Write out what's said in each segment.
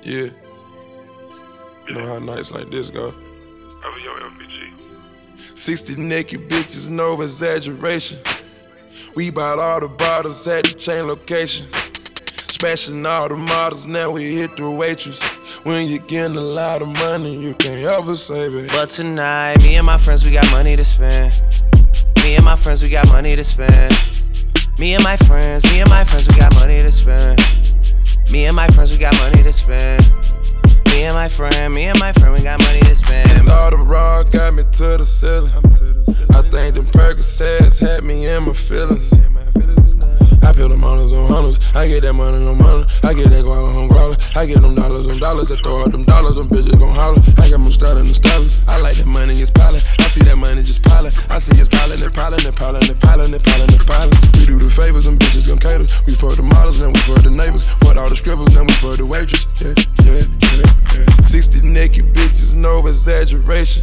Yeah. You know how nights like this go. Over your LPG. 60 naked bitches, no exaggeration. We bought all the bottles at the chain location. Smashing all the models, now we hit the waitress. When you're getting a lot of money, you can't ever save it. But tonight, me and my friends, we got money to spend. Me and my friends, we got money to spend. Me and my friends, we got money to spend. Me and my friends, we got money to spend. Me and my friend, we got money to spend. Started raw, got me to the ceiling. I think them Percocets had me in my feelings. I put them hundreds on hundreds. I get that money on money. I get that guala on guala. I get them dollars on dollars. I throw out them dollars, them bitches gon' holler. I got them starting the stylist. I like that money, it's piling. I see that money just piling. I see it's piling and piling and piling and piling and piling and piling. We do the favors, them bitches gon' cater. We for the models, then we for the neighbors. For all the scribbles, then we for the waitress. Yeah. 60 naked bitches, no exaggeration.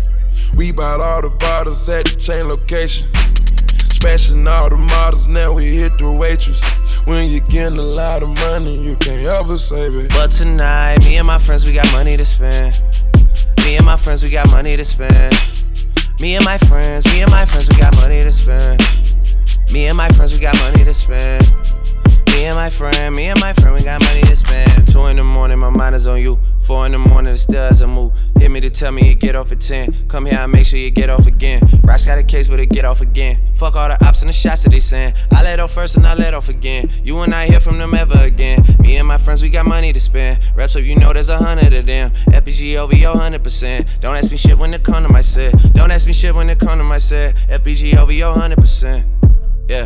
We bought all the bottles at the chain location. Smashing all the models, now we hit the waitress. When you're getting a lot of money, you can't ever save it. But tonight, me and my friends, we got money to spend. Me and my friends, we got money to spend. Me and my friends, we got money to spend. Me and my friends, we got money to spend. Me and my friend, we got money to spend. 2 in the morning, my mind is on you. 4 in the morning, it still hasn't moved. Hit me to tell me you get off at 10. Come here, I make sure you get off again. Rocks got a case, but it get off again. Fuck all the ops and the shots that they send. I let off first and I let off again. You will not hear from them ever again. Me and my friends, we got money to spend. Reps up, you know there's 100 of them. FPG over your 100%. Don't ask me shit when it come to my set. Don't ask me shit when it come to my set. FPG over your 100%. Yeah.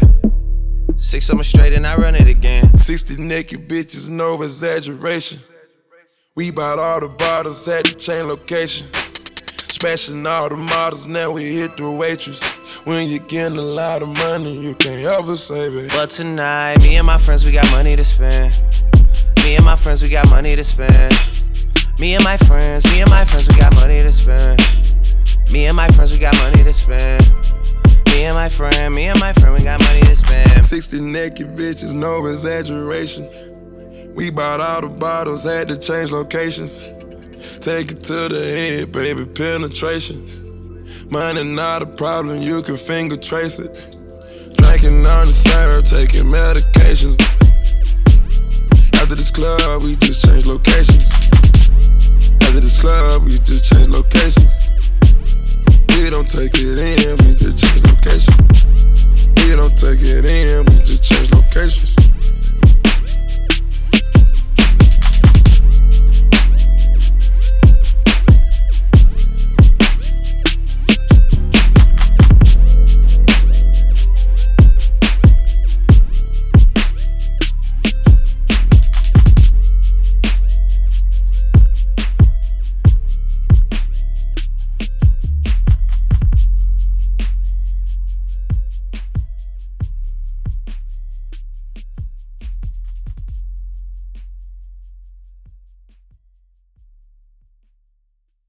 6 of them straight and I run it again. 60 naked bitches, no exaggeration. We bought all the bottles at the chain location. Smashing all the models, now we hit the waitress. When you're getting a lot of money, you can't ever save it. But tonight, me and my friends, we got money to spend. Me and my friends, we got money to spend. Me and my friends, we got money to spend. Me and my friends, we got money to spend. Me and my friend, we got money to spend. 60 naked bitches, no exaggeration. We bought all the bottles, had to change locations. Take it to the head, baby, penetration. Money not a problem, you can finger trace it. Drinking on the syrup, taking medications. After this club, we just change locations. After this club, we just change locations. We don't take it in, we just change locations. We don't take it in, we just change locations.